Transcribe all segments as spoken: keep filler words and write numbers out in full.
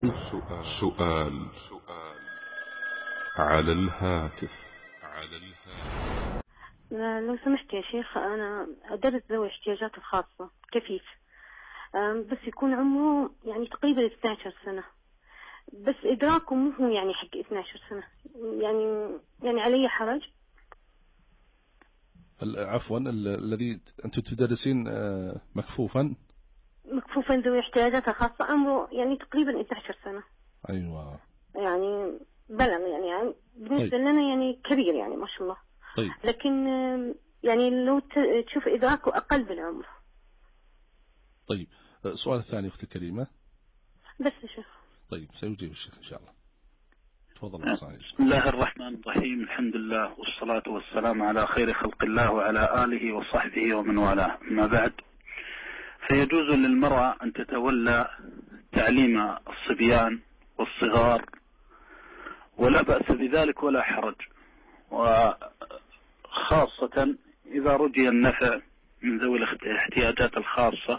سؤال سؤال على الهاتف. على الهاتف. لو سمحت يا شيخ، أنا أدرس ذوي احتياجات الخاصة كفيف، بس يكون عمره يعني تقريبا اثنتي عشرة سنة، بس إدراكه مو هو يعني حق اثنتي عشرة سنة، يعني يعني علي حرج. عفوا، الذي أنت تدرسين مكفوفا مكفوفا ذوي احتياجات خاصة، عمره يعني تقريبا اثنتي عشرة سنة. أيوة، يعني بلغ يعني, يعني بالنسبة طيب. لنا يعني كبير يعني ما شاء الله. طيب. لكن يعني لو تشوف إدراكه أقل بالعمر. طيب، السؤال الثاني أختي الكريمة. بس يا شيخ. طيب، سيجيب الشيخ إن شاء الله. تفضل. بسم الله الرحمن الرحيم، الحمد لله والصلاة والسلام على خير خلق الله وعلى آله وصحبه ومن والاه، ما بعد. فيجوز للمرأة أن تتولى تعليم الصبيان والصغار، ولا بأس بذلك ولا حرج، وخاصة إذا رجي النفع من ذوي الاحتياجات الخاصة،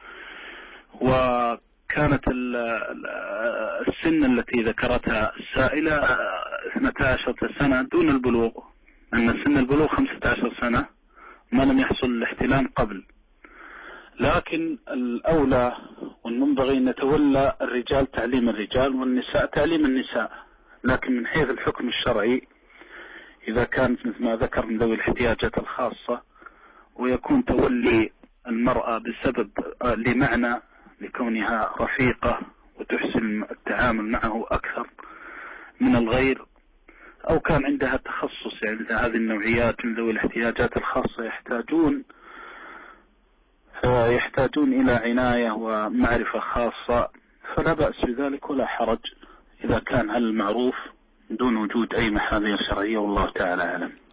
وكانت السن التي ذكرتها السائلة اثنتي عشرة سنة دون البلوغ، أن سن البلوغ خمسة عشر سنة ما لم يحصل الاحتلام قبل. لكن الأولى والمنبغي أن يتولى الرجال تعليم الرجال والنساء تعليم النساء، لكن من حيث الحكم الشرعي إذا كانت مثل ما ذكر من ذوي الاحتياجات الخاصة، ويكون تولي المرأة بسبب لمعنى لكونها رفيقة وتحسن التعامل معه أكثر من الغير، أو كان عندها تخصص، يعني هذه النوعيات من ذوي الاحتياجات الخاصة يحتاجون يحتاجون إلى عناية ومعرفة خاصة، فلا بأس بذلك ولا حرج إذا كان على المعروف دون وجود أي محاذير شرعية، والله تعالى أعلم.